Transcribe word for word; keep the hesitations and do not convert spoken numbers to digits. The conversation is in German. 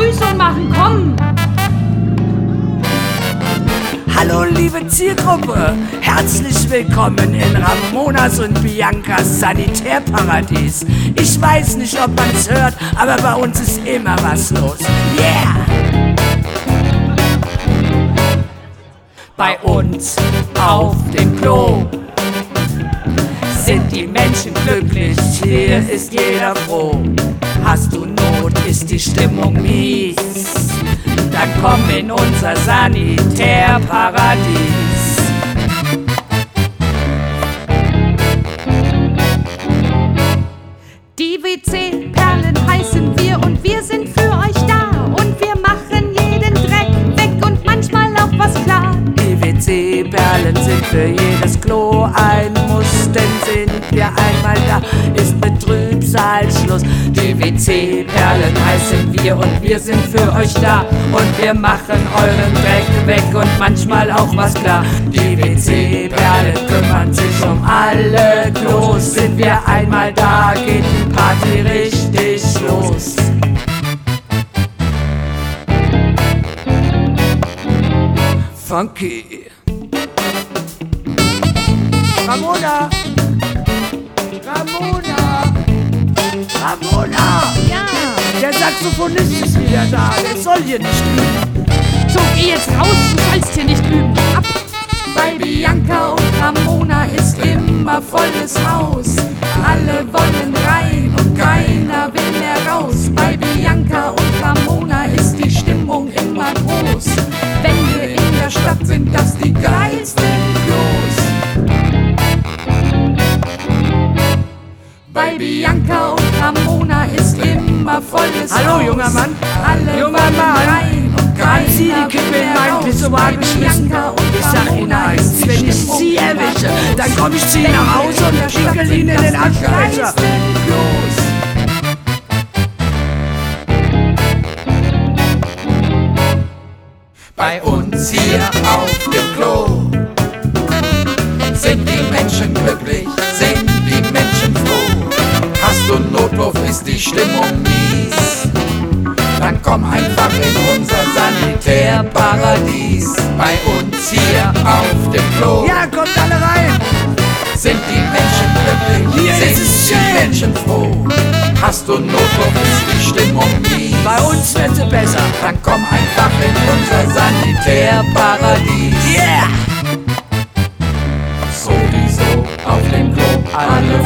Begrüßung machen, komm! Hallo liebe Zielgruppe, herzlich willkommen in Ramonas und Biancas Sanitärparadies. Ich weiß nicht, ob man's hört, aber bei uns ist immer was los. Yeah! Bei uns auf dem Klo sind die Menschen glücklich, hier ist jeder froh. Hast du Not, ist die Stimmung mies, dann komm in unser Sanitärparadies. Die W C-Perlen heißen wir und wir sind für euch da. Und wir machen jeden Dreck weg und manchmal auch was klar. Die W C-Perlen sind für jedes Klo ein Muss, denn sind wir einmal da, ist mit Trübsal Schluss. Die W C-Perlen heißen wir und wir sind für euch da. Und wir machen euren Dreck weg und manchmal auch was klar. Die W C-Perlen kümmern sich um alle Klos. Sind wir einmal da, geht die Party richtig los. Funky. Ramona! Ramona! Ramona! Ja, Der Saxophonist ist wieder da, der soll hier nicht üben. so geh jetzt raus, du sollst hier nicht üben. Ab! Bei Bianca und Ramona ist immer volles Haus. Alle wollen rein und keiner will mehr raus. Bei Bianca und Ramona ist die Stimmung immer groß. Wenn wir in der Stadt sind, das die geilsten Klos. Bei Bianca und Ramona ist immer volles Haus. Hallo, junger Mann. Alle Junger wollen Mann. rein und Haben Sie keiner die Kippe will in mehr meinen raus. Pissoir Bei geschmissen? Bianca und Ich sag Ihnen Ramona eins, ist die wenn ich Stimmung Sie immer erwische, groß. dann komm ich zu Ihnen nach Hause und prügel Ihnen in den Aschenbecher. Bei uns hier auf dem Klo sind die Menschen glücklich, sind die Menschen froh. Hast du Notwurf, ist die Stimmung mies, dann komm einfach in unser Sanitärparadies. Bei uns hier auf dem Klo Ja, kommt alle rein. sind die Menschen glücklich, Hier sind ist es die schön. Menschen froh. Hast du Notwurf, ist die Stimmung mies, Bei uns wird sie besser. dann komm einfach in unser Sanitärparadies. Yeah! Sowieso auf dem Klo alle